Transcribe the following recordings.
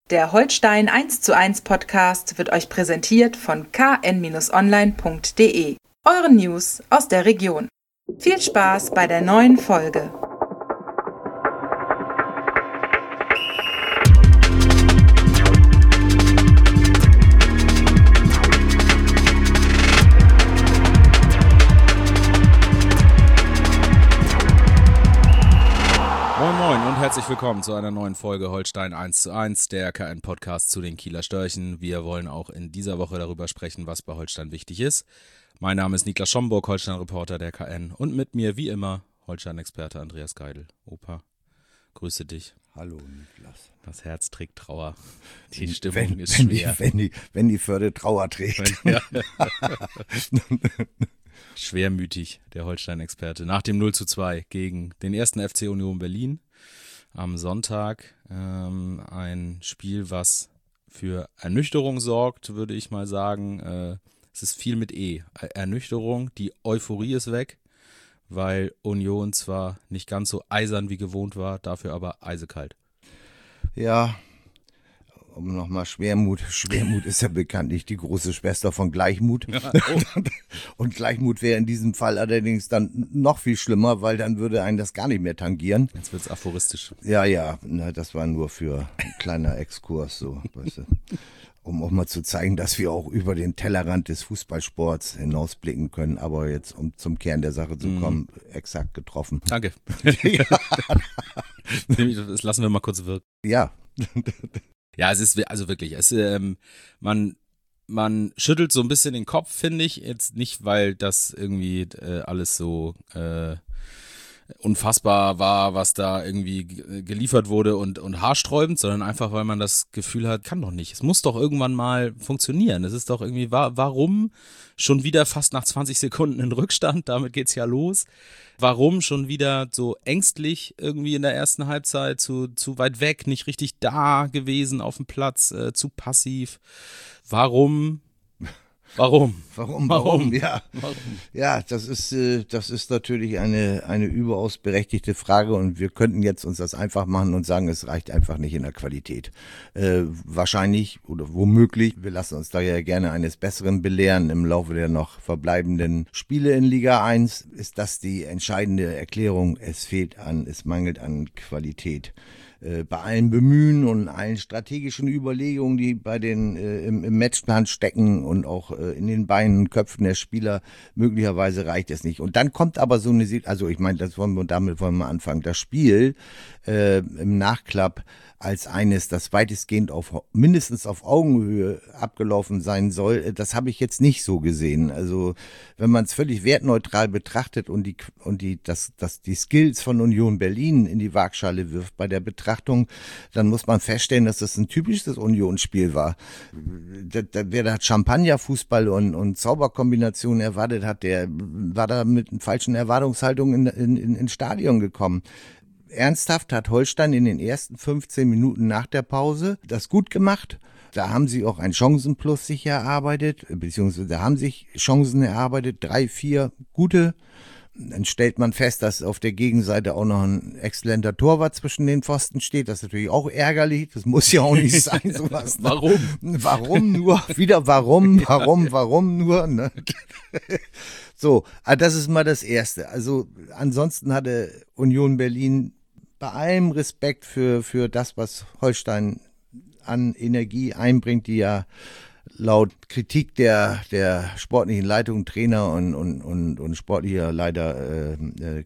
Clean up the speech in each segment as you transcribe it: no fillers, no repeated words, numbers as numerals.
Der Holstein 1:1 Podcast wird euch präsentiert von kn-online.de, euren News aus der Region. Viel Spaß bei der neuen Folge. Herzlich willkommen zu einer neuen Folge Holstein 1:1, der KN-Podcast zu den Kieler Störchen. Wir wollen auch in dieser Woche darüber sprechen, was bei Holstein wichtig ist. Mein Name ist Niklas Schomburg, Holstein-Reporter der KN, und mit mir wie immer Holstein-Experte Andreas Geidel. Opa, grüße dich. Hallo Niklas. Das Herz trägt Trauer. Die Stimmung ist schwer. Wenn die Förde Trauer trägt. Ja. Schwermütig, der Holstein-Experte. Nach dem 0:2 gegen den ersten FC Union Berlin am Sonntag. Ein Spiel, was für Ernüchterung sorgt, würde ich mal sagen. Es ist viel mit E. Ernüchterung, die Euphorie ist weg, weil Union zwar nicht ganz so eisern wie gewohnt war, dafür aber eisekalt. Ja, nochmal Schwermut. Schwermut ist ja bekanntlich die große Schwester von Gleichmut. Ja, oh. Und Gleichmut wäre in diesem Fall allerdings dann noch viel schlimmer, weil dann würde einen das gar nicht mehr tangieren. Jetzt wird's aphoristisch. Ja, das war nur für ein kleiner Exkurs, so, weißt du, um auch mal zu zeigen, dass wir auch über den Tellerrand des Fußballsports hinausblicken können. Aber jetzt, um zum Kern der Sache zu kommen, exakt getroffen. Danke. Ja. Das lassen wir mal kurz wirken. Ja. Ja, es ist also wirklich, man schüttelt so ein bisschen den Kopf, finde ich, jetzt nicht, weil das irgendwie alles so unfassbar war, was da irgendwie geliefert wurde und haarsträubend, sondern einfach, weil man das Gefühl hat, kann doch nicht. Es muss doch irgendwann mal funktionieren. Es ist doch irgendwie, warum schon wieder fast nach 20 Sekunden in Rückstand? Damit geht's ja los. Warum schon wieder so ängstlich irgendwie in der ersten Halbzeit, zu weit weg, nicht richtig da gewesen auf dem Platz, zu passiv? Warum? Ja. Warum? Ja, das ist natürlich eine überaus berechtigte Frage, und wir könnten jetzt uns das einfach machen und sagen, es reicht einfach nicht in der Qualität. Wahrscheinlich oder womöglich, wir lassen uns da ja gerne eines Besseren belehren im Laufe der noch verbleibenden Spiele in Liga 1, ist das die entscheidende Erklärung: es mangelt an Qualität. Bei allen Bemühen und allen strategischen Überlegungen, die bei den im Matchplan stecken und auch in den Beinen und Köpfen der Spieler, möglicherweise reicht es nicht. Und dann kommt aber so eine, also ich meine, damit wollen wir anfangen. Das Spiel im Nachklapp als eines, das weitestgehend mindestens auf Augenhöhe abgelaufen sein soll, das habe ich jetzt nicht so gesehen. Also wenn man es völlig wertneutral betrachtet und die Skills von Union Berlin in die Waagschale wirft bei der Betrachtung, dann muss man feststellen, dass das ein typisches Union-Spiel war. Wer da Champagner-Fußball und Zauberkombinationen erwartet hat, der war da mit falschen Erwartungshaltungen ins Stadion gekommen. Ernsthaft hat Holstein in den ersten 15 Minuten nach der Pause das gut gemacht. Da haben sie auch ein Chancenplus sich erarbeitet, beziehungsweise da haben sich Chancen erarbeitet, 3, 4 gute. Dann stellt man fest, dass auf der Gegenseite auch noch ein exzellenter Torwart zwischen den Pfosten steht. Das ist natürlich auch ärgerlich. Das muss ja auch nicht sein, sowas. Warum? Warum nur? Wieder warum nur? Ne? So, das ist mal das Erste. Also ansonsten hatte Union Berlin bei allem Respekt für das, was Holstein an Energie einbringt, die ja laut Kritik der sportlichen Leitung, Trainer und sportlicher Leiter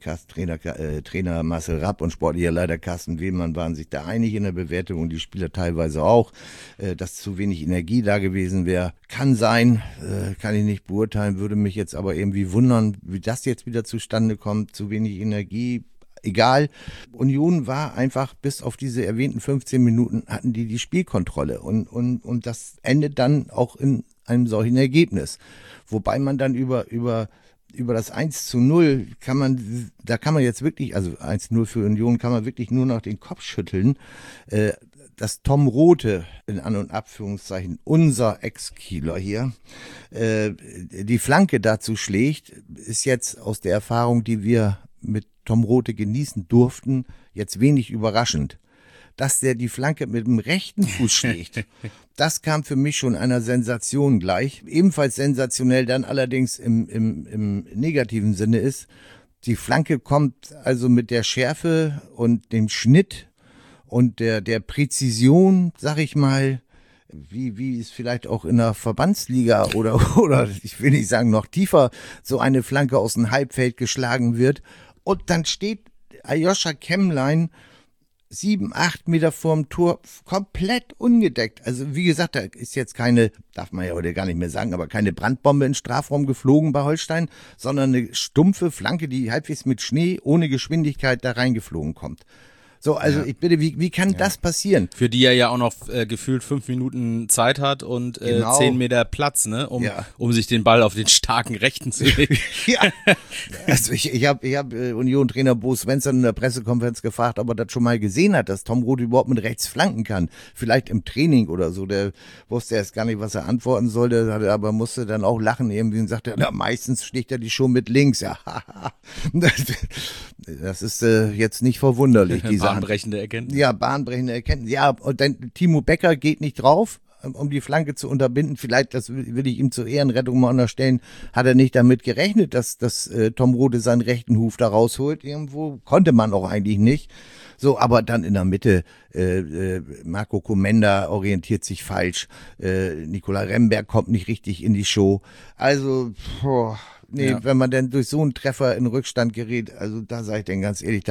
Trainer Marcel Rapp und sportlicher Leiter Carsten Wehmann waren sich da einig in der Bewertung, und die Spieler teilweise auch, dass zu wenig Energie da gewesen wäre. Kann sein, kann ich nicht beurteilen, würde mich jetzt aber irgendwie wundern, wie das jetzt wieder zustande kommt. Zu wenig Energie, egal. Union war einfach, bis auf diese erwähnten 15 Minuten hatten die Spielkontrolle, und das endet dann auch in einem solchen Ergebnis. Wobei man dann über das 1:0 kann man jetzt wirklich, also 1:0 für Union, kann man wirklich nur noch den Kopf schütteln. Dass Tom Rothe, in An- und Abführungszeichen, unser Ex-Kieler hier, die Flanke dazu schlägt, ist jetzt aus der Erfahrung, die wir mit Tom Rothe genießen durften, jetzt wenig überraschend. dass der die Flanke mit dem rechten Fuß schlägt. Das kam für mich schon einer Sensation gleich. Ebenfalls sensationell dann allerdings im negativen Sinne ist, die Flanke kommt also mit der Schärfe und dem Schnitt und der Präzision, sag ich mal, wie es vielleicht auch in der Verbandsliga oder ich will nicht sagen noch tiefer, so eine Flanke aus dem Halbfeld geschlagen wird. Und dann steht Aljoscha Kemmlein 7, 8 Meter vorm Tor komplett ungedeckt. Also wie gesagt, da ist jetzt keine, darf man ja heute gar nicht mehr sagen, aber keine Brandbombe in den Strafraum geflogen bei Holstein, sondern eine stumpfe Flanke, die halbwegs mit Schnee ohne Geschwindigkeit da reingeflogen kommt. So, also ich bitte, wie kann das passieren? Für die er ja auch noch gefühlt 5 Minuten Zeit hat und 10 Meter Platz, ne, um sich den Ball auf den starken Rechten zu legen. Ja, also ich hab Union-Trainer Bo Svensson in der Pressekonferenz gefragt, ob er das schon mal gesehen hat, dass Tom Roth überhaupt mit rechts flanken kann. Vielleicht im Training oder so. Der wusste erst gar nicht, was er antworten sollte, aber musste dann auch lachen irgendwie und sagte, na, meistens schlägt er die schon mit links. Ja, das ist jetzt nicht verwunderlich, diese bahnbrechende Erkenntnis. Ja, bahnbrechende Erkenntnis. Ja, und dann Timo Becker geht nicht drauf, um die Flanke zu unterbinden. Vielleicht, das will ich ihm zur Ehrenrettung mal unterstellen, hat er nicht damit gerechnet, dass Tom Rode seinen rechten Huf da rausholt. Irgendwo konnte man auch eigentlich nicht. So, aber dann in der Mitte, Marco Komenda orientiert sich falsch, Nicola Remberg kommt nicht richtig in die Show. Also, wenn man denn durch so einen Treffer in Rückstand gerät, also da sage ich denn ganz ehrlich,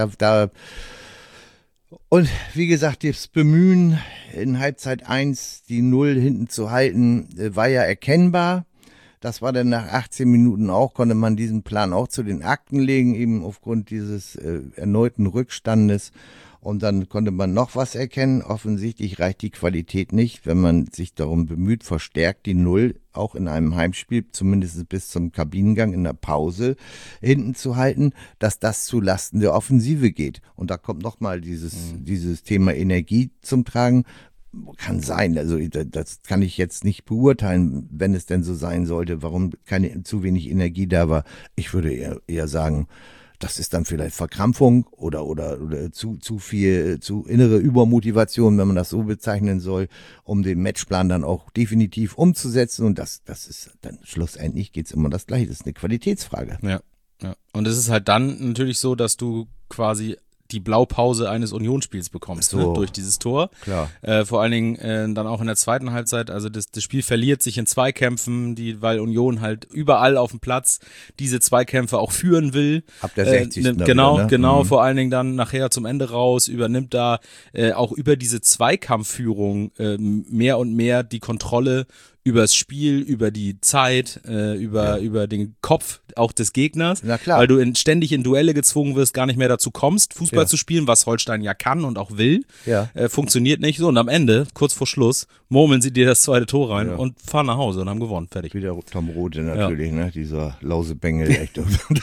und wie gesagt, das Bemühen in Halbzeit 1 die 0 hinten zu halten, war ja erkennbar. Das war dann nach 18 Minuten auch, konnte man diesen Plan auch zu den Akten legen, eben aufgrund dieses erneuten Rückstandes. Und dann konnte man noch was erkennen. Offensichtlich reicht die Qualität nicht, wenn man sich darum bemüht, verstärkt die 0 auch in einem Heimspiel, zumindest bis zum Kabinengang in der Pause, hinten zu halten, dass das zu Lasten der Offensive geht. Und da kommt nochmal dieses Thema Energie zum Tragen. Kann sein, also das kann ich jetzt nicht beurteilen, wenn es denn so sein sollte, warum zu wenig Energie da war. Ich würde eher sagen, das ist dann vielleicht Verkrampfung oder zu viel, zu innere Übermotivation, wenn man das so bezeichnen soll, um den Matchplan dann auch definitiv umzusetzen. Und das ist dann schlussendlich geht's immer das Gleiche. Das ist eine Qualitätsfrage. Ja. Und es ist halt dann natürlich so, dass du quasi die Blaupause eines Unionsspiels bekommst, so, ne, durch dieses Tor. Klar. Vor allen Dingen dann auch in der zweiten Halbzeit, also das Spiel verliert sich in Zweikämpfen, weil Union halt überall auf dem Platz diese Zweikämpfe auch führen will. Ab der 60. Genau, vor allen Dingen dann nachher zum Ende raus, übernimmt da auch über diese Zweikampfführung mehr und mehr die Kontrolle über das Spiel, über die Zeit, über den Kopf auch des Gegners, na klar, weil du ständig in Duelle gezwungen wirst, gar nicht mehr dazu kommst, Fußball zu spielen, was Holstein ja kann und auch will. Ja. Funktioniert nicht so und am Ende, kurz vor Schluss, murmeln sie dir das zweite Tor rein und fahren nach Hause und haben gewonnen, fertig. Wieder Tom Rode natürlich, ne, dieser Lausebengel, echt.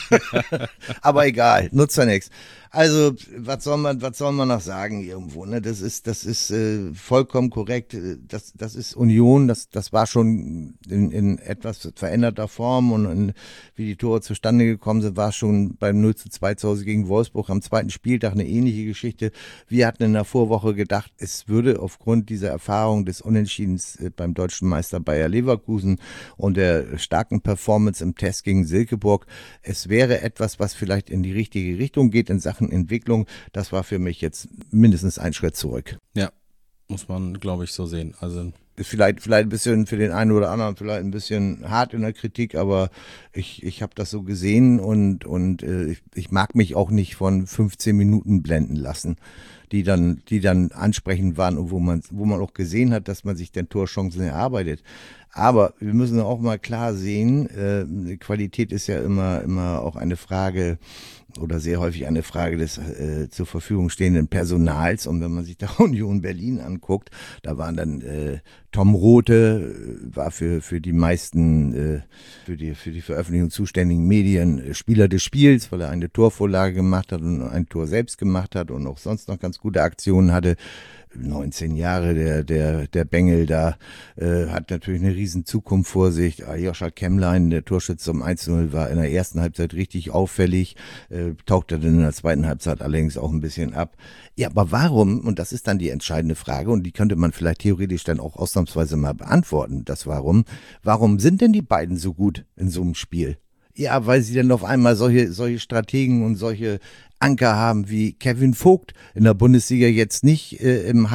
Aber egal, nutzt ja nichts. Also, was soll man noch sagen irgendwo, ne? Das ist vollkommen korrekt. Das ist Union, das war schon in etwas veränderter Form und wie die Tore zustande gekommen sind, war schon beim 0:2 zu Hause gegen Wolfsburg am zweiten Spieltag eine ähnliche Geschichte. Wir hatten in der Vorwoche gedacht, es würde aufgrund dieser Erfahrung des Unentschiedens beim deutschen Meister Bayer Leverkusen und der starken Performance im Test gegen Silkeborg, es wäre etwas, was vielleicht in die richtige Richtung geht in Sachen Entwicklung. Das war für mich jetzt mindestens ein Schritt zurück. Ja, muss man, glaube ich, so sehen. Also vielleicht ein bisschen für den einen oder anderen vielleicht ein bisschen hart in der Kritik, aber ich habe das so gesehen und ich mag mich auch nicht von 15 Minuten blenden lassen, die dann ansprechend waren und wo man auch gesehen hat, dass man sich den Torchancen erarbeitet. Aber wir müssen auch mal klar sehen, Qualität ist ja immer auch eine Frage oder sehr häufig eine Frage des zur Verfügung stehenden Personals. Und wenn man sich da Union Berlin anguckt, da waren dann Tom Rothe, war für die meisten, für die Veröffentlichung zuständigen Medien Spieler des Spiels, weil er eine Torvorlage gemacht hat und ein Tor selbst gemacht hat und auch sonst noch ganz gute Aktionen hatte. 19 Jahre, der Bengel da, hat natürlich eine riesen Zukunft vor sich. Joscha Kemmlein, der Torschütze um 1-0, war in der ersten Halbzeit richtig auffällig, tauchte dann in der zweiten Halbzeit allerdings auch ein bisschen ab. Ja, aber warum, und das ist dann die entscheidende Frage, und die könnte man vielleicht theoretisch dann auch ausnahmsweise mal beantworten, das warum sind denn die beiden so gut in so einem Spiel? Ja, weil sie dann auf einmal solche Strategen und solche Anker haben wie Kevin Vogt in der Bundesliga jetzt nicht im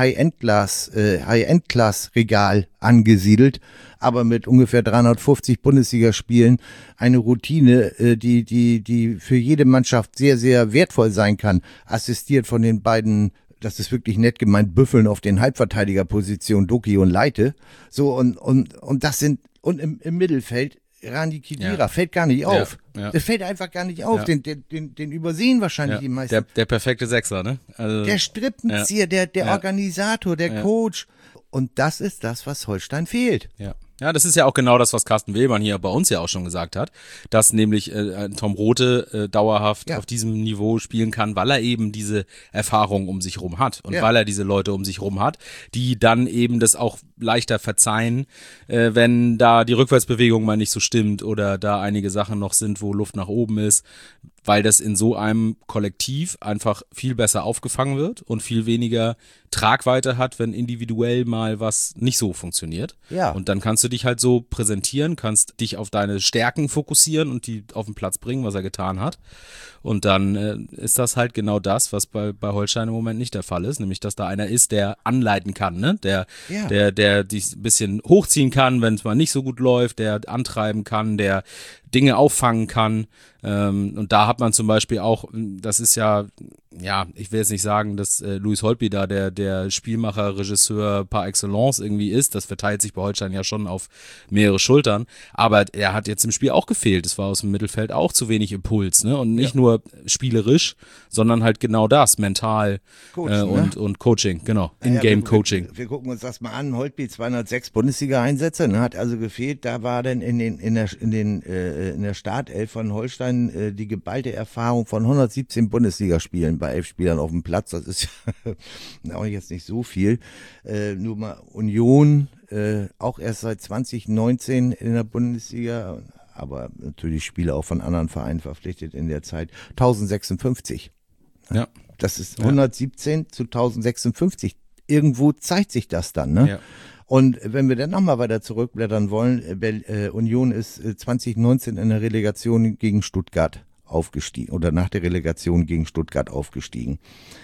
High-End-Class-Regal angesiedelt, aber mit ungefähr 350 Bundesligaspielen eine Routine, die für jede Mannschaft sehr, sehr wertvoll sein kann, assistiert von den beiden, das ist wirklich nett gemeint, Büffeln auf den Halbverteidigerpositionen, Doki und Leite. So, und das sind, und im Mittelfeld Rani Khedira fällt gar nicht auf. Ja. Der fällt einfach gar nicht auf. Ja. Den übersehen wahrscheinlich die meisten. Der perfekte Sechser, ne? Also, der Strippenzieher, der Organisator, der Coach. Und das ist das, was Holstein fehlt. Ja. Ja, das ist ja auch genau das, was Carsten Wehlmann hier bei uns ja auch schon gesagt hat, dass nämlich Tom Rothe dauerhaft auf diesem Niveau spielen kann, weil er eben diese Erfahrung um sich rum hat und weil er diese Leute um sich rum hat, die dann eben das auch leichter verzeihen, wenn da die Rückwärtsbewegung mal nicht so stimmt oder da einige Sachen noch sind, wo Luft nach oben ist, weil das in so einem Kollektiv einfach viel besser aufgefangen wird und viel weniger Tragweite hat, wenn individuell mal was nicht so funktioniert. Ja. Und dann kannst du dich halt so präsentieren, kannst dich auf deine Stärken fokussieren und die auf den Platz bringen, was er getan hat. Und dann ist das halt genau das, was bei Holstein im Moment nicht der Fall ist, nämlich dass da einer ist, der anleiten kann, ne? Der dich ein bisschen hochziehen kann, wenn es mal nicht so gut läuft, der antreiben kann, der Dinge auffangen kann. Und da hat man zum Beispiel auch, das ist ja, ich will jetzt nicht sagen, dass Louis Holtby da der Spielmacher, Regisseur par excellence irgendwie ist. Das verteilt sich bei Holstein ja schon auf mehrere Schultern. Aber er hat jetzt im Spiel auch gefehlt. Es war aus dem Mittelfeld auch zu wenig Impuls, ne? Und nicht nur spielerisch, sondern halt genau das, mental und Coaching, genau, In-Game-Coaching. Wir gucken uns das mal an. Holtby 206 Bundesliga-Einsätze, ne, hat also gefehlt. Da war dann in der Startelf von Holstein die geballte Erfahrung von 117 Bundesligaspielen bei 11 Spielern auf dem Platz. Das ist auch jetzt nicht so viel. Nur mal Union, auch erst seit 2019 in der Bundesliga, aber natürlich Spieler auch von anderen Vereinen verpflichtet in der Zeit. 1056. Ja. Das ist 117 zu 1056. Irgendwo zeigt sich das dann, ne? Ja. Und wenn wir dann nochmal weiter zurückblättern wollen, Union ist 2019 in der Relegation gegen Stuttgart aufgestiegen oder nach der Relegation gegen Stuttgart aufgestiegen.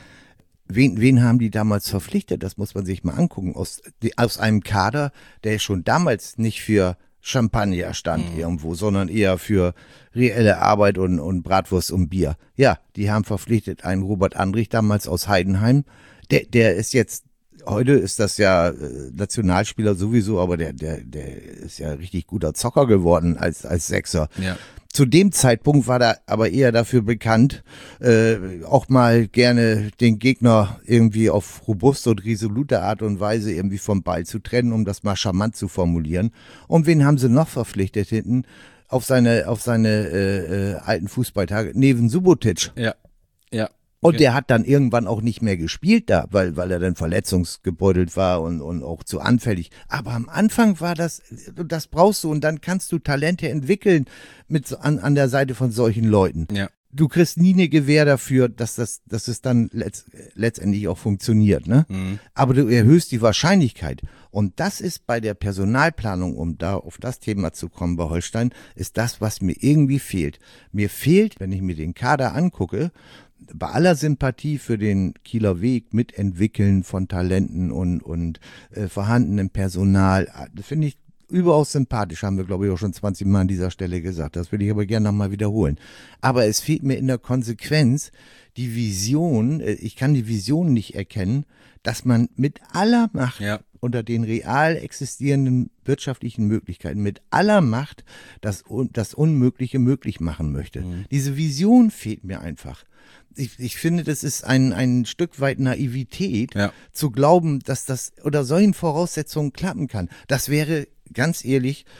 Wen haben die damals verpflichtet? Das muss man sich mal angucken. Aus einem Kader, der schon damals nicht für Champagner stand irgendwo, sondern eher für reelle Arbeit und Bratwurst und Bier. Ja, die haben verpflichtet einen Robert Andrich damals aus Heidenheim. Der ist jetzt, heute ist das ja Nationalspieler sowieso, aber der ist ja richtig guter Zocker geworden als Sechser. Ja. Zu dem Zeitpunkt war er aber eher dafür bekannt, auch mal gerne den Gegner irgendwie auf robuste und resolute Art und Weise irgendwie vom Ball zu trennen, um das mal charmant zu formulieren. Und wen haben sie noch verpflichtet hinten auf seine alten Fußballtage? Neven Subotic. Ja. Und der hat dann irgendwann auch nicht mehr gespielt da, weil er dann verletzungsgebeutelt war und auch zu anfällig. Aber am Anfang war das brauchst du und dann kannst du Talente entwickeln an der Seite von solchen Leuten. Ja. Du kriegst nie eine Gewähr dafür, dass es dann letztendlich auch funktioniert, ne? Mhm. Aber du erhöhst die Wahrscheinlichkeit. Und das ist bei der Personalplanung, um da auf das Thema zu kommen bei Holstein, ist das, was mir irgendwie fehlt. Mir fehlt, wenn ich mir den Kader angucke, bei aller Sympathie für den Kieler Weg, Mitentwickeln von Talenten und vorhandenem Personal, das finde ich überaus sympathisch, haben wir glaube ich auch schon 20 Mal an dieser Stelle gesagt. Das will ich aber gerne nochmal wiederholen. Aber es fehlt mir in der Konsequenz die Vision, ich kann die Vision nicht erkennen, dass man mit aller Macht unter den real existierenden wirtschaftlichen Möglichkeiten, mit aller Macht das Unmögliche möglich machen möchte. Mhm. Diese Vision fehlt mir einfach. Ich finde, das ist ein Stück weit Naivität, zu glauben, dass das unter solchen Voraussetzungen klappen kann. Das wäre, ganz ehrlich,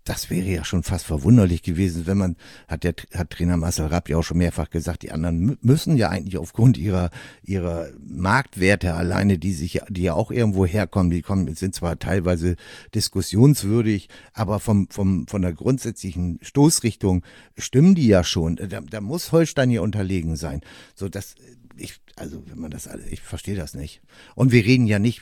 Das wäre ja schon fast verwunderlich gewesen, wenn man, hat Trainer Marcel Rapp ja auch schon mehrfach gesagt, die anderen müssen ja eigentlich aufgrund ihrer Marktwerte alleine, die ja auch irgendwo herkommen, sind zwar teilweise diskussionswürdig, aber von der grundsätzlichen Stoßrichtung stimmen die ja schon. Da muss Holstein hier unterlegen sein. So, ich verstehe das nicht. Und wir reden nicht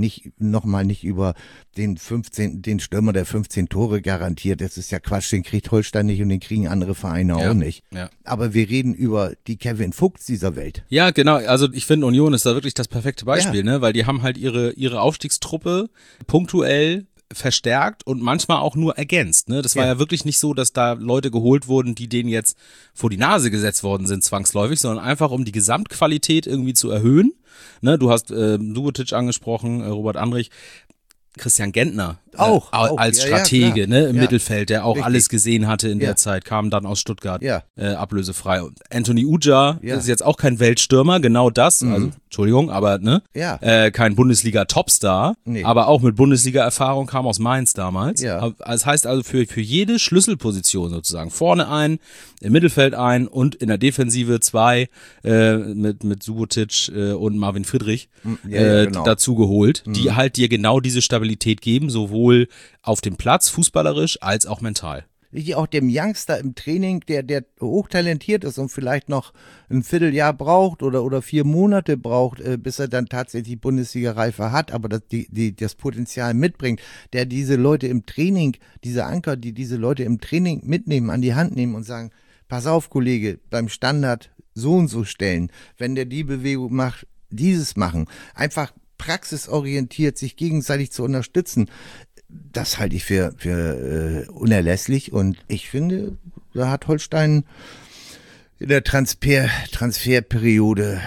über den Stürmer, der 15 Tore garantiert. Das ist ja Quatsch, den kriegt Holstein nicht und den kriegen andere Vereine auch nicht. Ja. Aber wir reden über die Kevin Vogts dieser Welt. Ja, genau. Also ich finde, Union ist da wirklich das perfekte Beispiel, ne? Weil die haben halt ihre Aufstiegstruppe punktuell verstärkt und manchmal auch nur ergänzt. Ne? Das war ja wirklich nicht so, dass da Leute geholt wurden, die denen jetzt vor die Nase gesetzt worden sind zwangsläufig, sondern einfach um die Gesamtqualität irgendwie zu erhöhen. Ne? Du hast Subotic angesprochen, Robert Andrich, Christian Gentner auch als Stratege im Mittelfeld, der auch Richtig. Alles gesehen hatte in der Zeit, kam dann aus Stuttgart ablösefrei. Und Anthony Uja ist jetzt auch kein Weltstürmer, genau das, also Entschuldigung, aber kein Bundesliga-Topstar, aber auch mit Bundesliga-Erfahrung, kam aus Mainz damals. Ja. Das heißt also für jede Schlüsselposition sozusagen, vorne ein, im Mittelfeld ein und in der Defensive zwei mit Subotic und Marvin Friedrich dazu geholt, die halt dir genau diese Stabilität geben, sowohl auf dem Platz, fußballerisch, als auch mental. Wie auch dem Youngster im Training, der hochtalentiert ist und vielleicht noch ein Vierteljahr braucht oder 4 Monate braucht, bis er dann tatsächlich Bundesliga-Reife hat, aber das Potenzial mitbringt, der diese Leute im Training, diese Anker, die diese Leute im Training mitnehmen, an die Hand nehmen und sagen, pass auf, Kollege, beim Standard so und so stellen, wenn der die Bewegung macht, dieses machen, einfach praxisorientiert sich gegenseitig zu unterstützen, das halte ich für unerlässlich und ich finde, da hat Holstein in der Transferperiode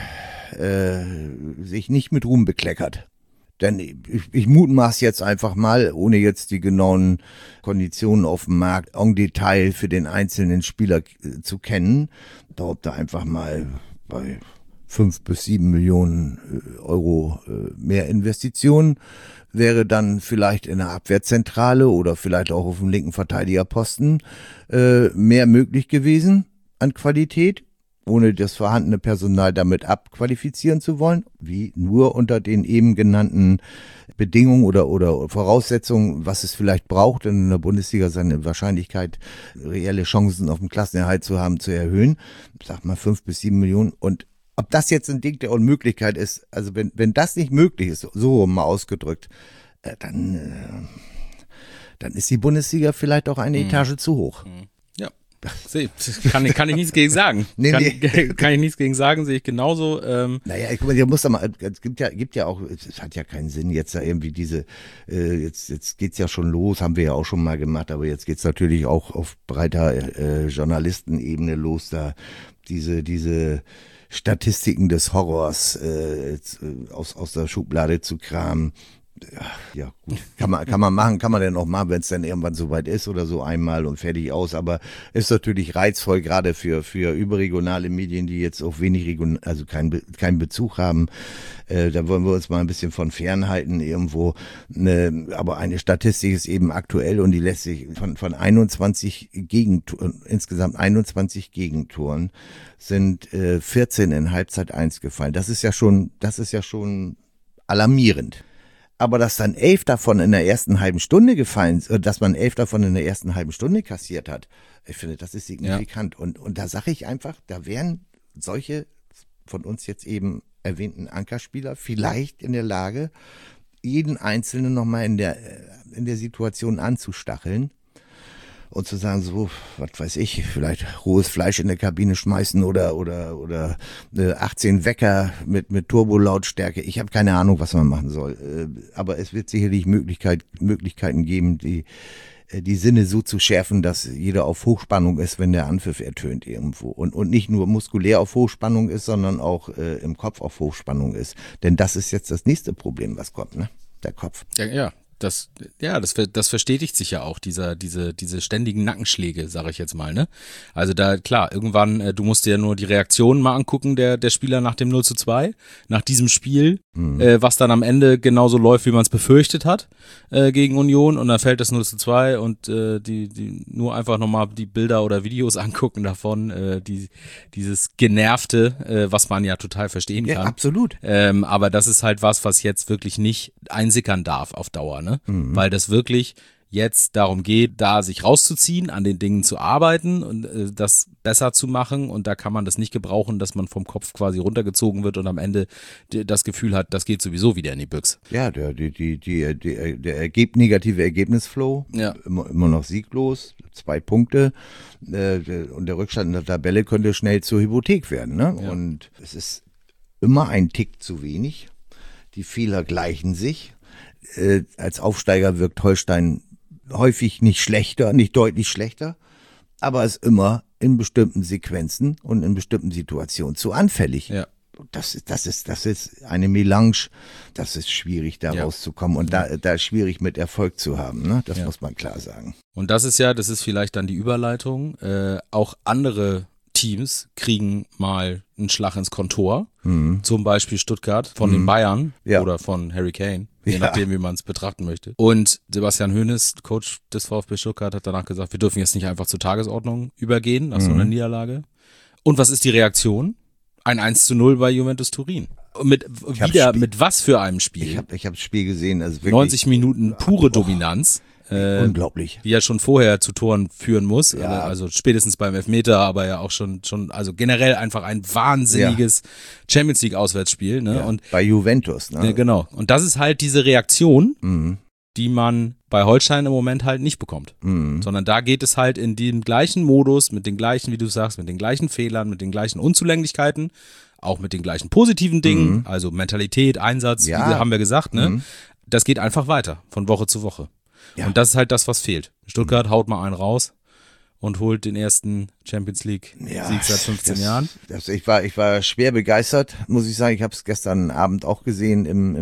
sich nicht mit Ruhm bekleckert. Denn ich mutmaß jetzt einfach mal, ohne jetzt die genauen Konditionen auf dem Markt en Detail für den einzelnen Spieler zu kennen, ob da einfach mal bei 5 bis 7 Millionen Euro mehr Investitionen wäre dann vielleicht in der Abwehrzentrale oder vielleicht auch auf dem linken Verteidigerposten mehr möglich gewesen an Qualität, ohne das vorhandene Personal damit abqualifizieren zu wollen, wie nur unter den eben genannten Bedingungen oder Voraussetzungen, was es vielleicht braucht, in der Bundesliga seine Wahrscheinlichkeit, reelle Chancen auf dem Klassenerhalt zu haben, zu erhöhen. Sag mal 5 bis 7 Millionen und ob das jetzt ein Ding der Unmöglichkeit ist, also wenn das nicht möglich ist, so mal ausgedrückt, dann ist die Bundesliga vielleicht auch eine Etage zu hoch. Ja, kann ich nichts gegen sagen. Kann ich nichts gegen sagen, sehe ich genauso. Naja, guck mal, es gibt ja auch, es hat ja keinen Sinn, jetzt da irgendwie jetzt geht's ja schon los, haben wir ja auch schon mal gemacht, aber jetzt geht's natürlich auch auf breiter Journalistenebene los, da diese Statistiken des Horrors aus der Schublade zu kramen. Ja, gut. Kann man machen, kann man denn auch machen, wenn es dann irgendwann soweit ist oder so einmal und fertig aus. Aber ist natürlich reizvoll, gerade für überregionale Medien, die jetzt auch wenig also keinen Bezug haben. Da wollen wir uns mal ein bisschen von fernhalten irgendwo. Aber eine Statistik ist eben aktuell und die lässt sich von 21 Gegentoren, insgesamt 21 Gegentoren sind 14 in Halbzeit 1 gefallen. Das ist ja schon alarmierend. Aber dass dann 11 davon in der ersten halben Stunde gefallen, dass man 11 davon in der ersten halben Stunde kassiert hat, ich finde, das ist signifikant. Ja. Und da sage ich einfach, da wären solche von uns jetzt eben erwähnten Ankerspieler vielleicht in der Lage, jeden Einzelnen nochmal in der Situation anzustacheln und zu sagen, so, was weiß ich, vielleicht rohes Fleisch in der Kabine schmeißen oder 18 Wecker mit Turbolautstärke. Ich habe keine Ahnung, was man machen soll. Aber es wird sicherlich Möglichkeiten geben, die Sinne so zu schärfen, dass jeder auf Hochspannung ist, wenn der Anpfiff ertönt irgendwo. Und nicht nur muskulär auf Hochspannung ist, sondern auch im Kopf auf Hochspannung ist. Denn das ist jetzt das nächste Problem, was kommt, ne? Der Kopf. Ja. das verstetigt sich ja auch, diese ständigen Nackenschläge, sage ich jetzt mal, ne? Also da, klar, irgendwann, du musst dir ja nur die Reaktionen mal angucken, der Spieler nach dem 0:2, nach diesem Spiel, was dann am Ende genauso läuft, wie man es befürchtet hat, gegen Union, und dann fällt das 0:2 und die nur einfach nochmal die Bilder oder Videos angucken davon, dieses Genervte, was man ja total verstehen kann. Ja, absolut. Aber das ist halt was jetzt wirklich nicht einsickern darf auf Dauer, ne? Weil das wirklich jetzt darum geht, da sich rauszuziehen, an den Dingen zu arbeiten und das besser zu machen, und da kann man das nicht gebrauchen, dass man vom Kopf quasi runtergezogen wird und am Ende das Gefühl hat, das geht sowieso wieder in die Büchse. Ja, der negative Ergebnisflow, Ja. immer noch sieglos, 2 Punkte, und der Rückstand in der Tabelle könnte schnell zur Hypothek werden, ne? Ja. Und es ist immer ein Tick zu wenig. Die Fehler gleichen sich. Als Aufsteiger wirkt Holstein häufig nicht schlechter, nicht deutlich schlechter, aber ist immer in bestimmten Sequenzen und in bestimmten Situationen zu anfällig. Ja. Das ist eine Melange, das ist schwierig, da rauszukommen und da schwierig mit Erfolg zu haben, ne? Das muss man klar sagen. Und das ist vielleicht dann die Überleitung. Auch andere Teams kriegen mal einen Schlag ins Kontor. Zum Beispiel Stuttgart von den Bayern oder von Harry Kane, je nachdem, wie man es betrachten möchte. Und Sebastian Hoeneß, Coach des VfB Stuttgart, hat danach gesagt, wir dürfen jetzt nicht einfach zur Tagesordnung übergehen nach so einer Niederlage. Und was ist die Reaktion? Ein 1:0 bei Juventus Turin. Mit was für einem Spiel? Ich habe das Spiel gesehen, also wirklich 90 Minuten pure Dominanz. Unglaublich. Die ja schon vorher zu Toren führen muss, Ja. also spätestens beim Elfmeter, aber ja auch schon, also generell einfach ein wahnsinniges Champions League Auswärtsspiel, ne? Ja, Und bei Juventus, ne? genau. Und das ist halt diese Reaktion, die man bei Holstein im Moment halt nicht bekommt, sondern da geht es halt in dem gleichen Modus, mit den gleichen, wie du sagst, mit den gleichen Fehlern, mit den gleichen Unzulänglichkeiten, auch mit den gleichen positiven Dingen, also Mentalität, Einsatz, wie haben wir gesagt, ne? Das geht einfach weiter, von Woche zu Woche. Ja. Und das ist halt das, was fehlt. Stuttgart haut mal einen raus und holt den ersten Champions Leag Sieg seit 15 Jahren. Ich war schwer begeistert, muss ich sagen. Ich habe es gestern Abend auch gesehen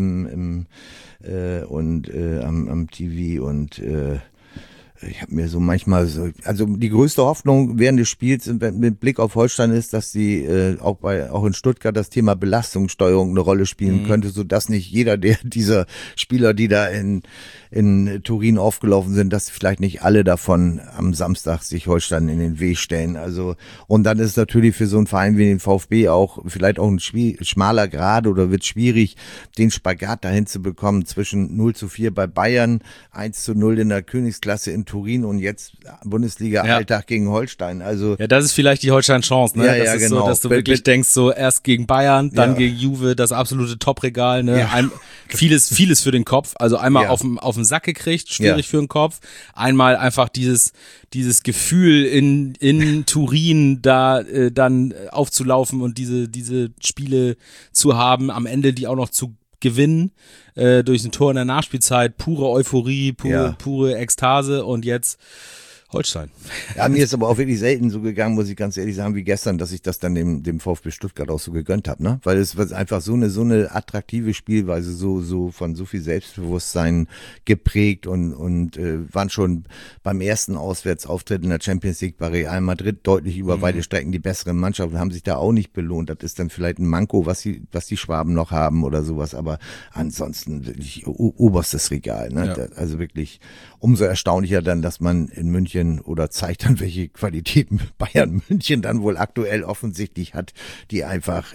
am TV und ich habe mir so manchmal so, also die größte Hoffnung während des Spiels mit Blick auf Holstein ist, dass die auch in Stuttgart das Thema Belastungssteuerung eine Rolle spielen könnte, so dass nicht jeder dieser Spieler, die da in Turin aufgelaufen sind, dass vielleicht nicht alle davon am Samstag sich Holstein in den Weg stellen. Also, und dann ist natürlich für so einen Verein wie den VfB auch vielleicht auch ein schmaler Grad oder wird schwierig, den Spagat dahin zu bekommen zwischen 0:4 bei Bayern, 1:0 in der Königsklasse in Turin und jetzt Bundesliga-Alltag gegen Holstein. Also ja, das ist vielleicht die Holstein-Chance, ne? Das ist genau. so, dass du wirklich denkst, so erst gegen Bayern, dann gegen Juve, das absolute Top-Regal, ne? Ja. Vieles für den Kopf. Also einmal auf den Sack gekriegt, schwierig für den Kopf. Einmal einfach dieses Gefühl in Turin da dann aufzulaufen und diese Spiele zu haben, am Ende die auch noch zu gewinnen, durch ein Tor in der Nachspielzeit, pure Euphorie, pure Ekstase, und jetzt Holstein. Ja, mir ist aber auch wirklich selten so gegangen, muss ich ganz ehrlich sagen, wie gestern, dass ich das dann dem VfB Stuttgart auch so gegönnt habe, ne? Weil es war einfach so eine attraktive Spielweise, so von so viel Selbstbewusstsein geprägt und waren schon beim ersten Auswärtsauftritt in der Champions League bei Real Madrid deutlich über weite Strecken die besseren Mannschaften, haben sich da auch nicht belohnt. Das ist dann vielleicht ein Manko, was die Schwaben noch haben oder sowas, aber ansonsten wirklich oberstes Regal, ne? Ja. Also wirklich umso erstaunlicher dann, dass man in München oder zeigt dann, welche Qualitäten Bayern München dann wohl aktuell offensichtlich hat, die einfach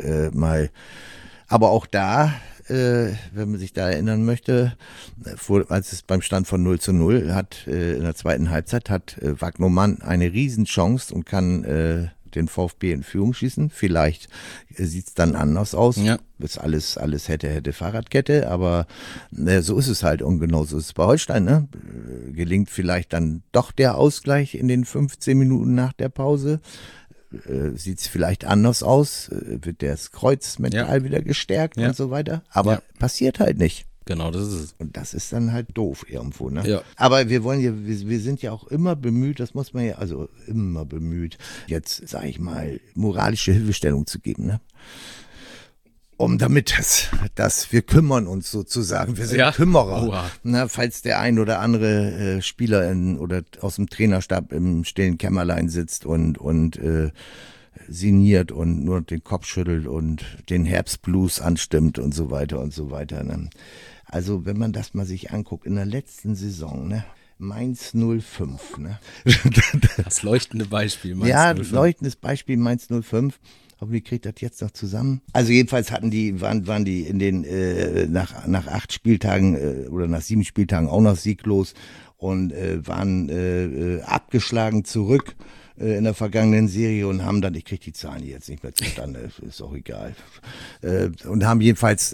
aber auch da, wenn man sich da erinnern möchte, als es beim Stand von 0:0 hat, in der zweiten Halbzeit hat Wagnermann eine Riesenchance und kann den VfB in Führung schießen. Vielleicht sieht's dann anders aus. Ja. Ist alles hätte Fahrradkette, aber so ist es halt und genauso ist es bei Holstein, ne? Gelingt vielleicht dann doch der Ausgleich in den 15 Minuten nach der Pause. Sieht's vielleicht anders aus, wird das Kreuz mental wieder gestärkt und so weiter, aber passiert halt nicht. Genau, das ist es. Und das ist dann halt doof irgendwo, ne? Ja. Aber wir sind ja auch immer bemüht, das muss man ja, also immer bemüht, jetzt, sag ich mal, moralische Hilfestellung zu geben, ne? damit wir kümmern uns sozusagen, wir sind Kümmerer. Oha. Na, falls der ein oder andere Spieler oder aus dem Trainerstab im stillen Kämmerlein sitzt und sinniert und nur den Kopf schüttelt und den Herbstblues anstimmt und so weiter und so weiter. Ne? Also wenn man das mal sich anguckt, in der letzten Saison, ne? Mainz 05. Ne? Das leuchtende Beispiel, Mainz 05. Leuchtendes Beispiel Mainz 05. Hoffentlich kriegt das jetzt noch zusammen. Also jedenfalls waren die in den nach 8 Spieltagen oder nach 7 Spieltagen auch noch sieglos und waren abgeschlagen zurück in der vergangenen Serie und haben dann, ich kriege die Zahlen jetzt nicht mehr zustande, ist auch egal, und haben jedenfalls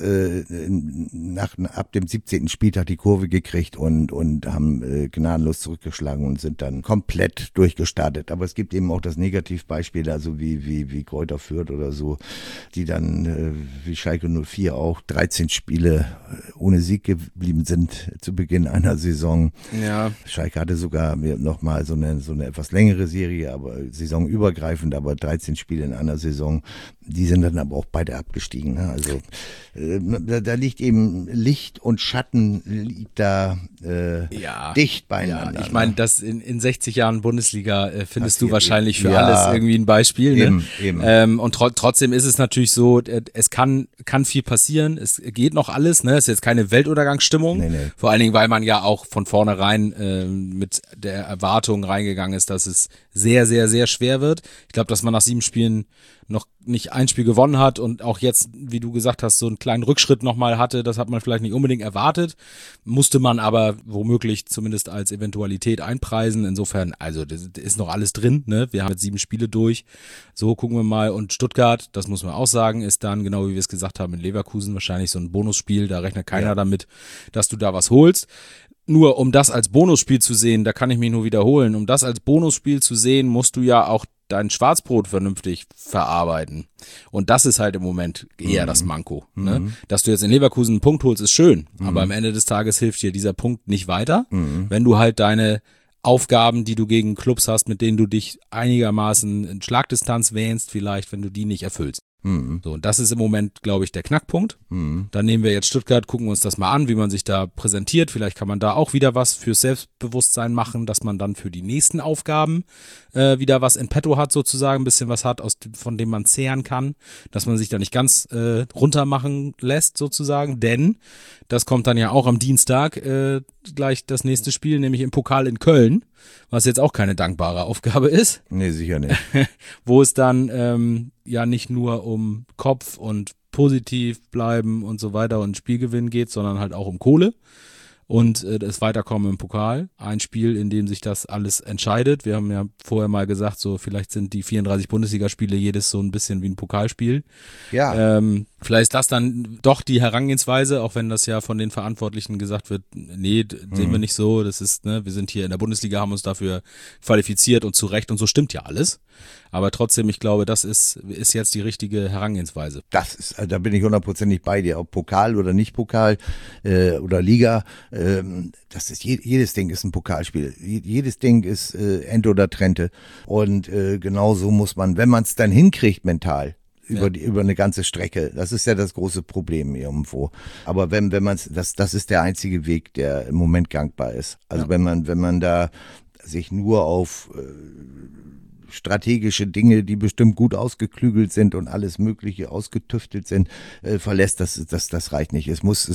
ab dem 17. Spieltag die Kurve gekriegt und haben gnadenlos zurückgeschlagen und sind dann komplett durchgestartet. Aber es gibt eben auch das Negativbeispiel, also wie Greuther Fürth oder so, die dann, wie Schalke 04 auch, 13 Spiele ohne Sieg geblieben sind zu Beginn einer Saison. Ja. Schalke hatte sogar nochmal so eine etwas längere Serie, aber saisonübergreifend, aber 13 Spiele in einer Saison, die sind dann aber auch beide abgestiegen. Ne? Also da liegt eben Licht und Schatten liegt da dicht beieinander. Ja, ich meine, das in 60 Jahren Bundesliga findest du Passiert wahrscheinlich für eben. alles irgendwie ein Beispiel. Eben. Ne? Und trotzdem ist es natürlich so, es kann viel passieren, es geht noch alles, ne? Es ist jetzt keine Weltuntergangsstimmung, Nee. vor allen Dingen, weil man ja auch von vornherein mit der Erwartung reingegangen ist, dass es sehr, sehr, sehr schwer wird. Ich glaube, dass man nach 7 Spielen noch nicht ein Spiel gewonnen hat und auch jetzt, wie du gesagt hast, so einen kleinen Rückschritt nochmal hatte, das hat man vielleicht nicht unbedingt erwartet, musste man aber womöglich zumindest als Eventualität einpreisen. Insofern, also das ist noch alles drin, ne? Wir haben jetzt 7 Spiele durch, so gucken wir mal. Und Stuttgart, das muss man auch sagen, ist dann, genau wie wir es gesagt haben, in Leverkusen wahrscheinlich so ein Bonusspiel, da rechnet keiner damit, dass du da was holst. Nur um das als Bonusspiel zu sehen, da kann ich mich nur wiederholen, um das als Bonusspiel zu sehen, musst du ja auch dein Schwarzbrot vernünftig verarbeiten. Und das ist halt im Moment eher das Manko. Ne? Dass du jetzt in Leverkusen einen Punkt holst, ist schön, aber am Ende des Tages hilft dir dieser Punkt nicht weiter, wenn du halt deine Aufgaben, die du gegen Clubs hast, mit denen du dich einigermaßen in Schlagdistanz wähnst, vielleicht, wenn du die nicht erfüllst. So, und das ist im Moment, glaube ich, der Knackpunkt. Dann nehmen wir jetzt Stuttgart, gucken uns das mal an, wie man sich da präsentiert. Vielleicht kann man da auch wieder was fürs Selbstbewusstsein machen, dass man dann für die nächsten Aufgaben wieder was in petto hat, sozusagen, ein bisschen was hat, von dem man zehren kann, dass man sich da nicht ganz runtermachen lässt, sozusagen, denn das kommt dann ja auch am Dienstag gleich das nächste Spiel, nämlich im Pokal in Köln, was jetzt auch keine dankbare Aufgabe ist. Nee, sicher nicht. Wo es dann ja nicht nur um Kopf und positiv bleiben und so weiter und Spielgewinn geht, sondern halt auch um Kohle und das Weiterkommen im Pokal. Ein Spiel, in dem sich das alles entscheidet. Wir haben ja vorher mal gesagt, so vielleicht sind die 34 Bundesligaspiele jedes so ein bisschen wie ein Pokalspiel. Ja. Vielleicht ist das dann doch die Herangehensweise, auch wenn das ja von den Verantwortlichen gesagt wird, nee, sehen wir nicht so, das ist, ne, wir sind hier in der Bundesliga, haben uns dafür qualifiziert und zu Recht und so stimmt ja alles. Aber trotzdem, ich glaube, das ist jetzt die richtige Herangehensweise. Da bin ich 100% bei dir, ob Pokal oder nicht Pokal oder Liga, das ist jedes Ding ist ein Pokalspiel. Jedes Ding ist Ente oder Trente. Und genauso muss man, wenn man es dann hinkriegt mental, über eine ganze Strecke. Das ist ja das große Problem irgendwo. Aber wenn man das ist der einzige Weg, der im Moment gangbar ist. Also wenn man da sich nur auf strategische Dinge, die bestimmt gut ausgeklügelt sind und alles Mögliche ausgetüftelt sind, verlässt, das reicht nicht. Es muss,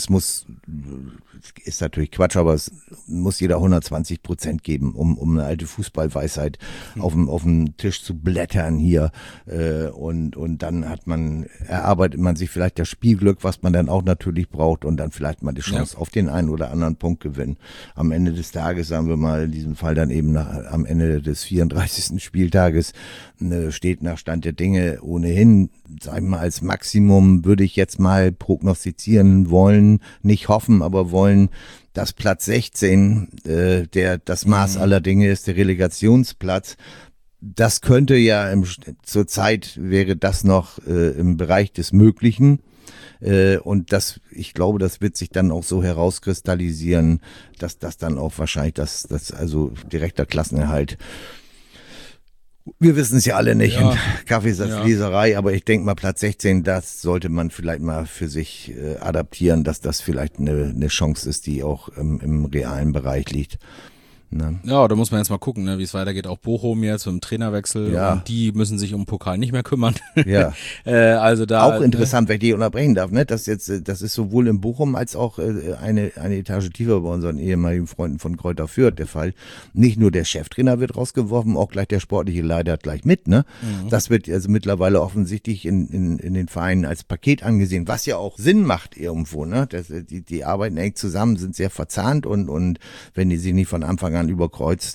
ist natürlich Quatsch, aber es muss jeder 120% geben, um eine alte Fußballweisheit auf dem Tisch zu blättern hier, und dann erarbeitet man sich vielleicht das Spielglück, was man dann auch natürlich braucht und dann vielleicht mal die Chance auf den einen oder anderen Punkt gewinnen. Am Ende des Tages, sagen wir mal, in diesem Fall dann eben am Ende des 34. Spieltages steht nach Stand der Dinge ohnehin, sagen wir mal, als Maximum würde ich jetzt mal prognostizieren wollen, nicht hoffen, aber wollen, dass Platz 16 das Maß aller Dinge ist, der Relegationsplatz. Das könnte ja zurzeit wäre das noch im Bereich des Möglichen. Und ich glaube, das wird sich dann auch so herauskristallisieren, dass das dann auch wahrscheinlich also direkter Klassenerhalt Wir wissen es ja alle nicht, Ja. Kaffeesatzleserei, aber ich denke mal Platz 16, das sollte man vielleicht mal für sich adaptieren, dass das vielleicht eine Chance ist, die auch im realen Bereich liegt. Ne? Ja, da muss man jetzt mal gucken, ne, wie es weitergeht. Auch Bochum jetzt mit dem Trainerwechsel. Ja. Und die müssen sich um den Pokal nicht mehr kümmern. Ja. Also da. Auch interessant, wenn ich die unterbrechen darf, ne? Das ist sowohl in Bochum als auch eine Etage tiefer bei unseren ehemaligen Freunden von Kräuter Fürth der Fall. Nicht nur der Cheftrainer wird rausgeworfen, auch gleich der sportliche Leiter gleich mit, ne? Das wird also mittlerweile offensichtlich in den Vereinen als Paket angesehen, was ja auch Sinn macht irgendwo, ne? Die arbeiten eng zusammen, sind sehr verzahnt und wenn die sich nicht von Anfang an überkreuzt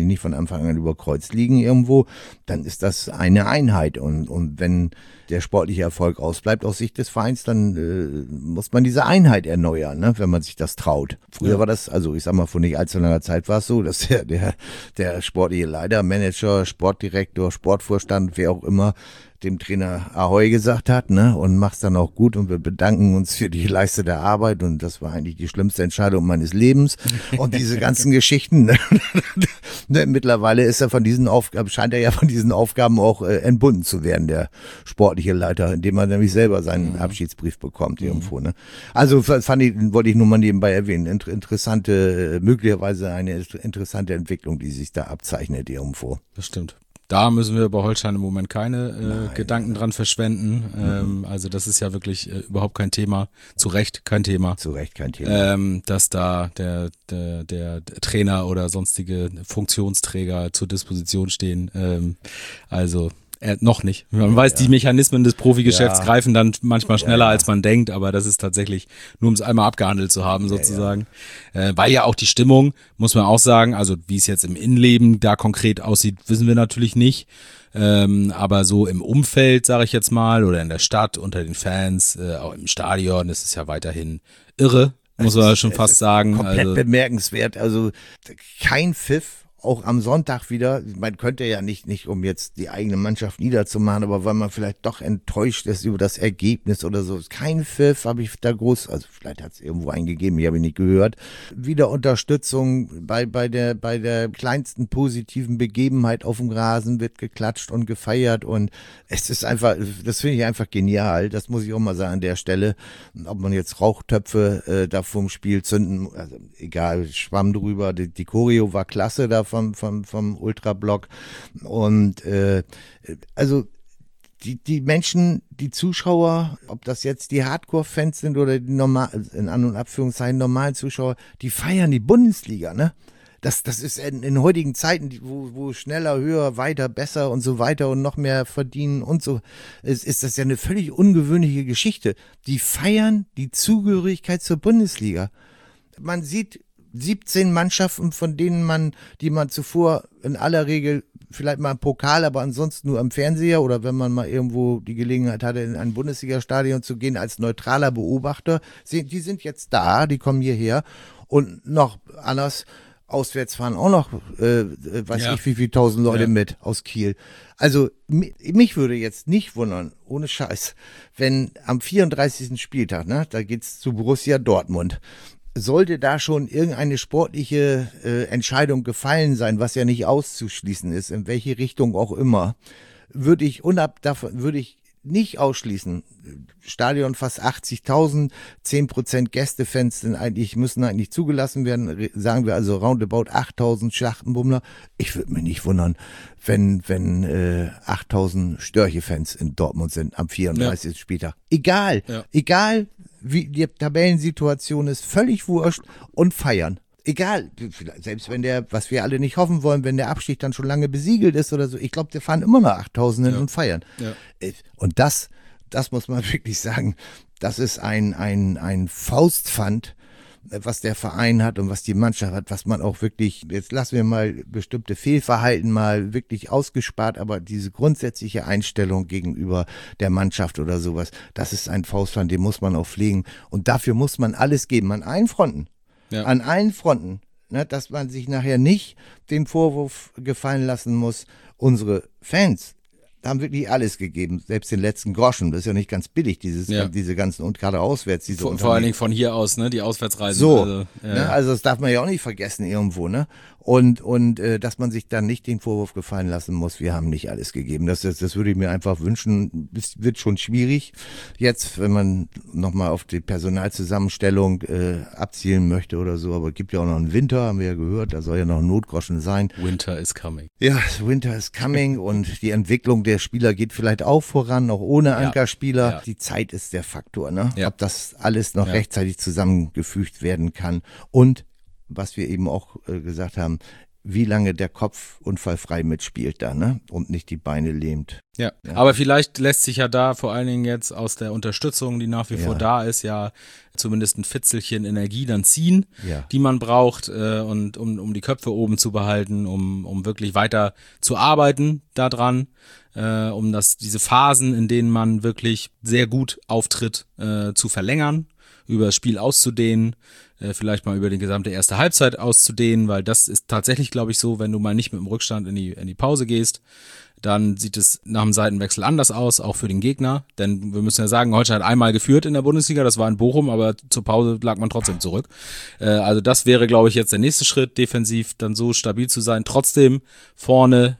liegen irgendwo, dann ist das eine Einheit und wenn der sportliche Erfolg ausbleibt aus Sicht des Vereins, dann muss man diese Einheit erneuern, ne, wenn man sich das traut. Früher war das, also ich sag mal, vor nicht allzu langer Zeit war es so, dass der sportliche Leiter, Manager, Sportdirektor, Sportvorstand, wer auch immer, dem Trainer Ahoi gesagt hat, ne, und mach's dann auch gut und wir bedanken uns für die geleistete Arbeit und das war eigentlich die schlimmste Entscheidung meines Lebens und diese ganzen Geschichten, ne, mittlerweile ist er scheint er ja von diesen Aufgaben auch entbunden zu werden, der sportliche Leiter, indem er nämlich selber seinen Abschiedsbrief bekommt irgendwo, ne. Also wollte ich nur mal nebenbei erwähnen, möglicherweise eine interessante Entwicklung, die sich da abzeichnet irgendwo. Das stimmt. Da müssen wir bei Holstein im Moment keine Gedanken dran verschwenden. Also das ist ja wirklich überhaupt kein Thema. Zu Recht kein Thema. Dass da der Trainer oder sonstige Funktionsträger zur Disposition stehen. Noch nicht. Man weiß, die Mechanismen des Profigeschäfts greifen dann manchmal schneller, als man denkt, aber das ist tatsächlich nur, um es einmal abgehandelt zu haben, sozusagen. Weil ja auch die Stimmung, muss man auch sagen, also wie es jetzt im Innenleben da konkret aussieht, wissen wir natürlich nicht. Aber so im Umfeld, sage ich jetzt mal, oder in der Stadt, unter den Fans, auch im Stadion, ist es ja weiterhin irre, muss man schon fast sagen. Komplett bemerkenswert, also kein Pfiff. Auch am Sonntag wieder, man könnte ja nicht, um jetzt die eigene Mannschaft niederzumachen, aber weil man vielleicht doch enttäuscht ist über das Ergebnis oder so. Kein Pfiff habe ich da groß, also vielleicht hat es irgendwo eingegeben, ich habe ihn nicht gehört. Wieder Unterstützung bei der kleinsten positiven Begebenheit auf dem Rasen wird geklatscht und gefeiert und es ist einfach, das finde ich einfach genial, das muss ich auch mal sagen an der Stelle. Ob man jetzt Rauchtöpfe da vorm Spiel zünden, also egal, schwamm drüber, die Choreo war klasse da vom Ultrablock und also die Menschen, die Zuschauer, ob das jetzt die Hardcore-Fans sind oder die in An- und Abführungszeichen normalen Zuschauer, die feiern die Bundesliga, ne? Das ist in heutigen Zeiten, wo schneller, höher, weiter, besser und so weiter und noch mehr verdienen und so, ist das ja eine völlig ungewöhnliche Geschichte. Die feiern die Zugehörigkeit zur Bundesliga. Man sieht 17 Mannschaften, von denen die man zuvor in aller Regel vielleicht mal im Pokal, aber ansonsten nur am Fernseher oder wenn man mal irgendwo die Gelegenheit hatte, in ein Bundesliga-Stadion zu gehen als neutraler Beobachter, die sind jetzt da, die kommen hierher und noch anders, auswärts fahren auch noch, ich wie viele tausend Leute mit aus Kiel. Also mich würde jetzt nicht wundern, ohne Scheiß, wenn am 34. Spieltag, ne, da geht's zu Borussia Dortmund, sollte da schon irgendeine sportliche Entscheidung gefallen sein, was ja nicht auszuschließen ist, in welche Richtung auch immer, würde ich nicht ausschließen. Stadion fast 80.000, 10% Gästefans müssen eigentlich zugelassen werden, sagen wir also roundabout 8.000 Schlachtenbummler. Ich würde mich nicht wundern, wenn 8.000 Störche-Fans in Dortmund sind am 34. Spieltag. Egal, wie die Tabellensituation ist, völlig wurscht und feiern. Egal, selbst wenn was wir alle nicht hoffen wollen, wenn der Abstieg dann schon lange besiegelt ist oder so, ich glaube, wir fahren immer noch 8.000 hin und feiern. Ja. Und das muss man wirklich sagen, das ist ein Faustpfand, was der Verein hat und was die Mannschaft hat, was man auch wirklich, jetzt lassen wir mal bestimmte Fehlverhalten mal wirklich ausgespart, aber diese grundsätzliche Einstellung gegenüber der Mannschaft oder sowas, das ist ein Faustpfand, den muss man auch pflegen und dafür muss man alles geben, an allen Fronten. Ja. An allen Fronten, ne, dass man sich nachher nicht den Vorwurf gefallen lassen muss, unsere Fans haben wirklich alles gegeben, selbst den letzten Groschen. Das ist ja nicht ganz billig, diese ganzen, und gerade auswärts. Vor allen Dingen von hier aus, ne, die Auswärtsreisen. So, also, ne, also das darf man ja auch nicht vergessen irgendwo, ne? Und dass man sich dann nicht den Vorwurf gefallen lassen muss, wir haben nicht alles gegeben. Das würde ich mir einfach wünschen. Es wird schon schwierig jetzt, wenn man nochmal auf die Personalzusammenstellung abzielen möchte oder so. Aber es gibt ja auch noch einen Winter, haben wir ja gehört. Da soll ja noch ein Notgroschen sein. Winter is coming. Ja, Winter is coming und die Entwicklung der Spieler geht vielleicht auch voran, auch ohne Ankerspieler. Ja. Die Zeit ist der Faktor, ne? Ja. Ob das alles noch rechtzeitig zusammengefügt werden kann und was wir eben auch gesagt haben, wie lange der Kopf unfallfrei mitspielt da, ne? Und nicht die Beine lähmt. Ja, aber vielleicht lässt sich ja da vor allen Dingen jetzt aus der Unterstützung, die nach wie vor da ist, ja zumindest ein Fitzelchen Energie dann ziehen, die man braucht, und um die Köpfe oben zu behalten, um wirklich weiter zu arbeiten daran, um diese Phasen, in denen man wirklich sehr gut auftritt, zu verlängern, über das Spiel auszudehnen, vielleicht mal über die gesamte erste Halbzeit auszudehnen, weil das ist tatsächlich, glaube ich, so, wenn du mal nicht mit dem Rückstand in die Pause gehst, dann sieht es nach dem Seitenwechsel anders aus, auch für den Gegner, denn wir müssen ja sagen, Holstein hat einmal geführt in der Bundesliga, das war in Bochum, aber zur Pause lag man trotzdem zurück. Also das wäre, glaube ich, jetzt der nächste Schritt, defensiv dann so stabil zu sein, trotzdem vorne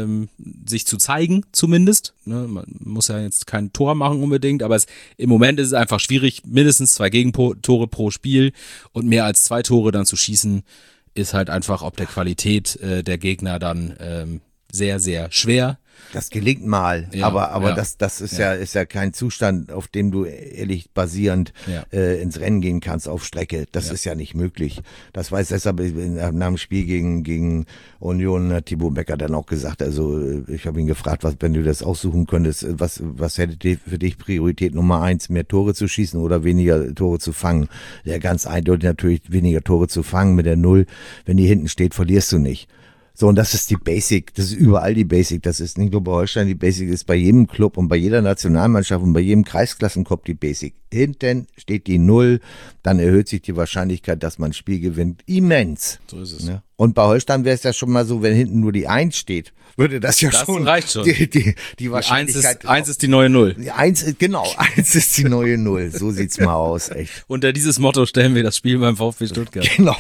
sich zu zeigen zumindest. Ne? Man muss ja jetzt kein Tor machen unbedingt, aber im Moment ist es einfach schwierig, mindestens 2 Gegentore pro Spiel und mehr als 2 Tore dann zu schießen, ist halt einfach ob der Qualität der Gegner dann sehr, sehr schwer. Das gelingt mal, aber das ist ja kein Zustand, auf dem du ehrlich basierend ins Rennen gehen kannst auf Strecke. Das ist ja nicht möglich. Das weiß deshalb nach dem Spiel gegen Union hat Thibaut Becker dann auch gesagt, also ich habe ihn gefragt, wenn du das aussuchen könntest, was hätte für dich Priorität Nummer 1, mehr Tore zu schießen oder weniger Tore zu fangen? Ja, ganz eindeutig natürlich weniger Tore zu fangen mit der 0. Wenn die hinten steht, verlierst du nicht. So, und das ist die Basic, das ist überall die Basic, das ist nicht nur bei Holstein, die Basic ist bei jedem Club und bei jeder Nationalmannschaft und bei jedem Kreisklassenkopf die Basic. Hinten steht die 0, dann erhöht sich die Wahrscheinlichkeit, dass man ein Spiel gewinnt, immens. So ist es. Ja? Und bei Holstein wäre es ja schon mal so, wenn hinten nur die 1 steht, würde das ja schon. Das reicht schon. Die Wahrscheinlichkeit. 1 ist die neue 0. 1 ist die neue 0. So sieht's mal aus, echt. Unter dieses Motto stellen wir das Spiel beim VfB Stuttgart. Genau.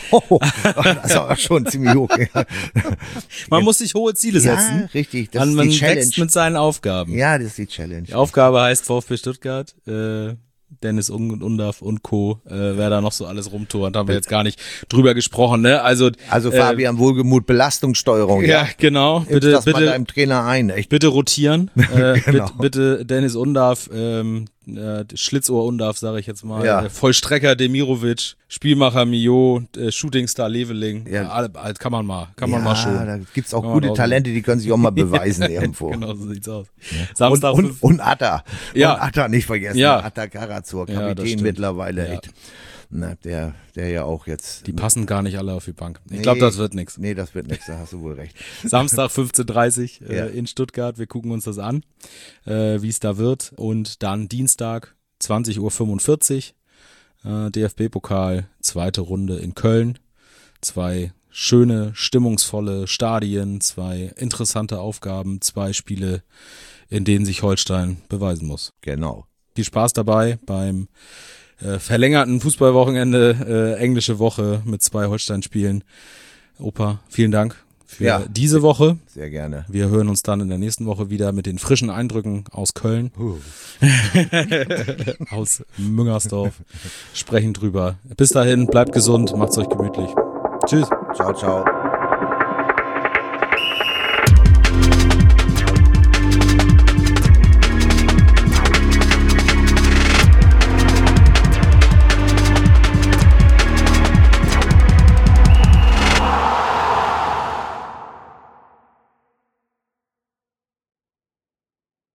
Das ist aber schon ziemlich hoch. Man muss sich hohe Ziele setzen. Ja, richtig. Das ist man die Challenge. wächst mit seinen Aufgaben. Ja, das ist die Challenge. Die Aufgabe heißt VfB Stuttgart. Dennis Undaff und Co., wer da noch so alles rumturnt, haben wir jetzt gar nicht drüber gesprochen, ne? Also Fabian Wohlgemuth, Belastungssteuerung. Ja, genau. Bitte mal deinem Trainer ein, echt. Bitte rotieren. Genau. bitte Dennis Undaff, Schlitzohr Undaff, sage ich jetzt mal. Ja. Vollstrecker Demirovic, Spielmacher Mio, Shootingstar Leveling. Ja. Kann man mal schon. Da gibt's auch gute Talente, die können sich auch mal beweisen irgendwo. Genau, so sieht's aus. Ja. Samstag und Atta. Ja. Und Atta nicht vergessen. Ja. Atta Karazor, Kapitän mittlerweile. Ja. Echt. Na, der ja auch jetzt. Die passen gar nicht alle auf die Bank. Ich glaube, das wird nichts. Nee, das wird nichts, da hast du wohl recht. Samstag 15:30 in Stuttgart. Wir gucken uns das an, wie es da wird. Und dann Dienstag 20:45 Uhr DFB-Pokal, 2. Runde in Köln. 2 schöne, stimmungsvolle Stadien, 2 interessante Aufgaben, 2 Spiele, in denen sich Holstein beweisen muss. Genau. Viel Spaß dabei beim verlängerten Fußballwochenende, englische Woche mit 2 Holstein-Spielen. Opa, vielen Dank für diese Woche. Sehr gerne. Wir hören uns dann in der nächsten Woche wieder mit den frischen Eindrücken aus Köln, aus Müngersdorf, sprechen drüber. Bis dahin, bleibt gesund, macht's euch gemütlich. Tschüss. Ciao, ciao.